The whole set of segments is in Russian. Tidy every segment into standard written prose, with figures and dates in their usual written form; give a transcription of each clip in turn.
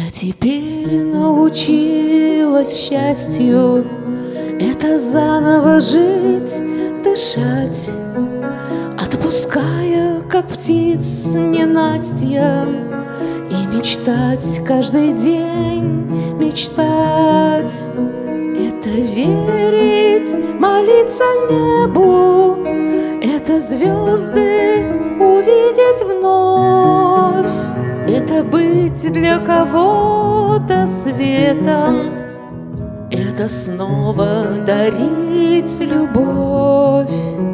Я теперь научилась счастью, это заново жить, дышать, отпуская, как птиц ненастья, и мечтать каждый день, мечтать. Это верить, молиться небу, это звезды увидеть вновь, это быть для кого-то светом, это снова дарить любовь.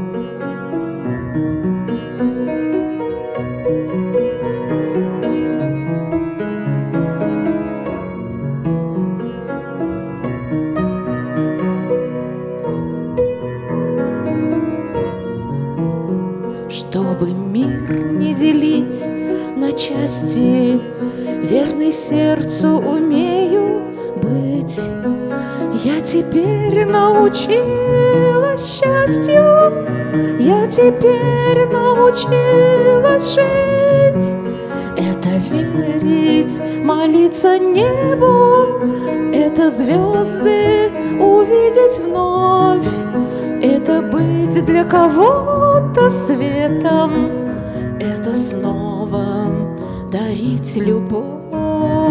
Чтобы мир не делить на части, верный сердцу умею быть. Я теперь научилась счастью, я теперь научилась жить. Это верить, молиться небу, это звезды увидеть вновь, это быть для кого-то светом, это снова дарить любовь.